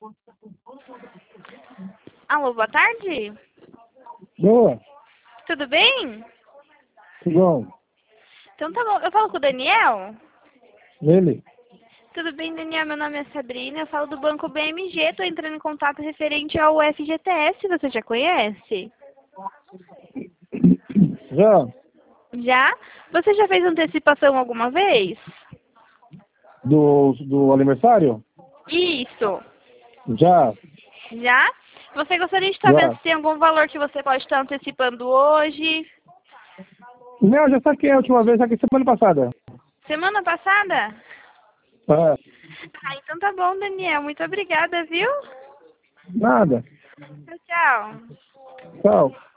Alô, boa tarde. Boa, Tudo bem? tudo bom? Então tá bom. Eu falo com o Daniel? Ele? Tudo bem, Daniel? Meu nome é Sabrina, eu falo do Banco BMG. Tô entrando em contato referente ao FGTS. Você já conhece? Já? Já? Você já fez antecipação alguma vez? Do aniversário? Isso. Já, Já? Você gostaria de estar vendo já. se tem algum valor que você pode estar antecipando hoje? Não, já saquei a última vez, saquei semana passada. Semana passada? É, Ah, então tá bom, Daniel. Muito obrigada, viu? nada. Tchau, tchau. Tchau.